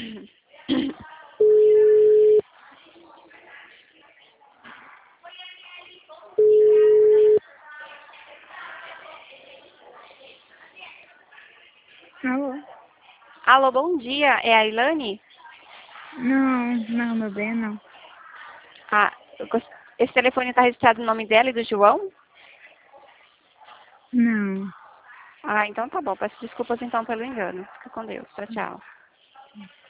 Alô? Alô, bom dia. É a Ilane? Não, meu bem, não. Ah, esse telefone está registrado no nome dela e do João? Não. Ah, então tá bom. Peço desculpas então pelo engano. Fica com Deus. Tchau, tchau.